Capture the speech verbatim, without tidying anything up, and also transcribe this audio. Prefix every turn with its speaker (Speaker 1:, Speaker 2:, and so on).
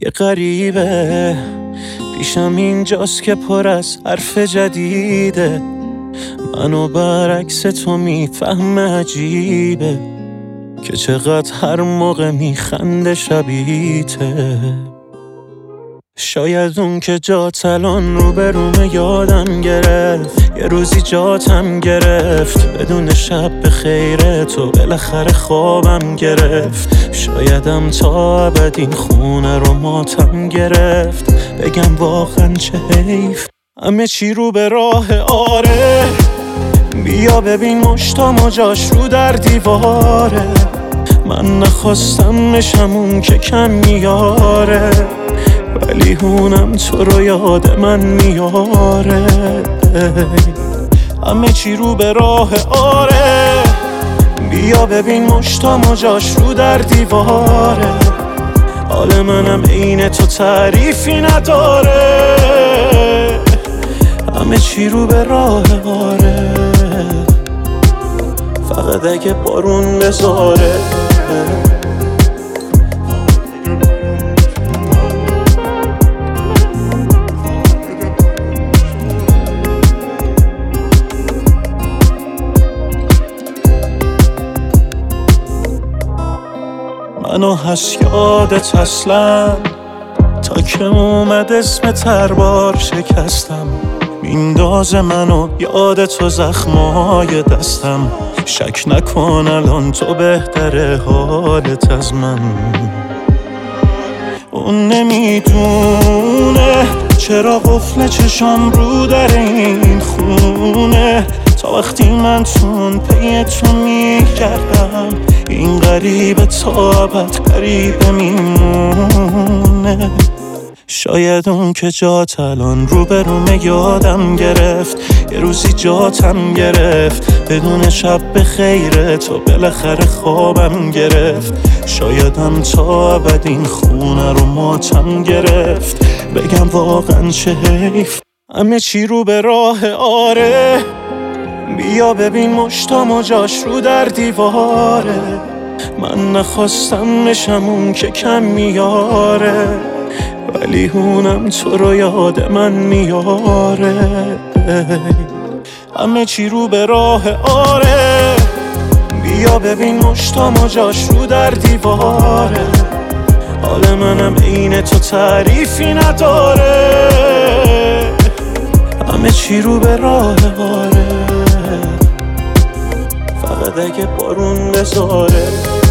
Speaker 1: یه غریبه پیشم اینجاست که پر از حرف جدیده، منو برعکس تو میفهمه، عجیبه که چقدر هر موقع میخنده شبیته. شاید اون که جات الان رو به رومه یادم گرفت، یه روزی جاتم گرفت، بدون شب به خیره تو بالاخره خوابم گرفت. شایدم تا ابد این خونه رو ماتم گرفت، بگم واقعا چه حیف همه چی رو به راه. آره بیا ببین مشتام و جاش رو در دیواره، من نخواستم بشم اون که کم میاره، ولی هونم تو رو یاد من میاره. همه چی رو به راه. آره بیا ببین مشتام و جاش رو در دیواره، حال منم عین تو تعریفی نداره. همه چی رو به راه. آره فقط اگه بارون بذاره. منو هست یادت اصلا، تا که اومد اسم تربار شکستم، میندازه منو یاد تو زخمای دستم. شک نکن الان تو بهتره حالت از من. اون نمیدونه چرا قفل چشام رو در این خونه، تا وقتی من تون پی تو میگردم، این غریبه تا ابد غریبه میمونه. شاید اون که جات الان رو به رومه یادم گرفت، یه روزی جاتم گرفت، بدون شب به خیره تو بالاخره خوابم گرفت. شایدم تا ابد این خونه رو ماتم گرفت، بگم واقعا چه حیف همه چی رو به راه. آره بیا ببین مشتام و جاش رو در دیواره، من نخواستم بشم اون که کم میاره، ولی هونم تو رو یاد من میاره. همه چی رو به راه. آره بیا ببین مشتام و جاش رو در دیواره، حال منم عین تو تعریفی نداره. همه چی رو به راه. آره فقط اگه بارون بذاره.